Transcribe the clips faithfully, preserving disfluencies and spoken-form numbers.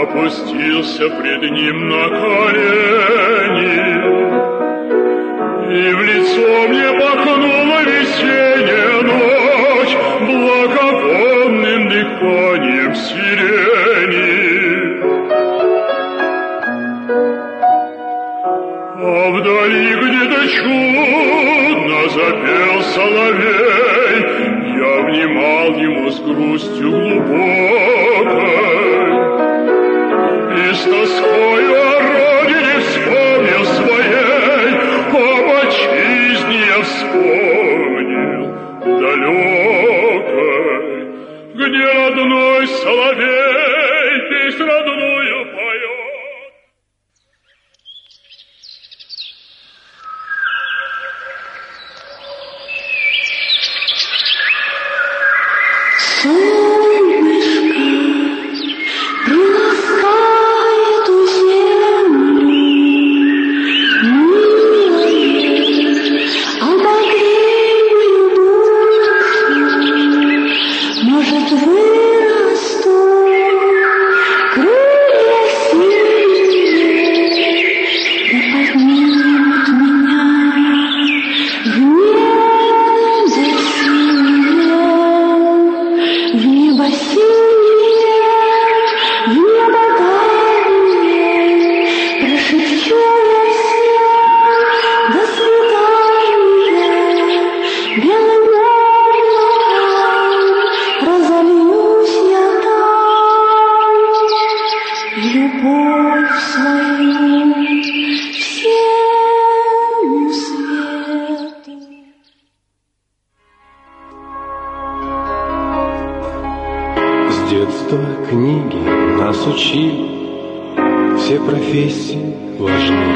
опустился пред ним на колени, и в лицо мне пахнула весенняя ночь благовонным дыханием сирени. А вдали где-то чудно запел соловей, я внимал ему с грустью глубокой, и с тоскою о родине вспомнил своей, об отчизне я вспомнил далекой, где родной соловей песнь родную поет. Книги нас учили, все профессии важны.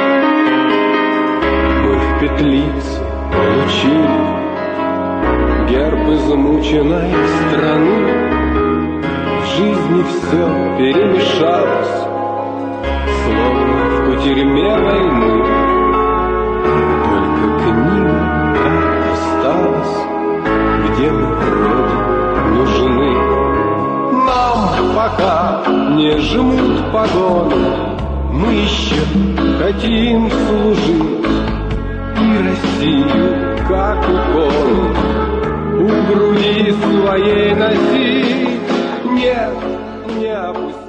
Мы в петлице получили герб измученной страны. В жизни все перемешалось, словно в кутерьме войны. Только книга осталась, где мы вроде нужны. Пока не жмут погоны, мы еще хотим служить и Россию, как икону, у груди своей носить. Нет, не опустить.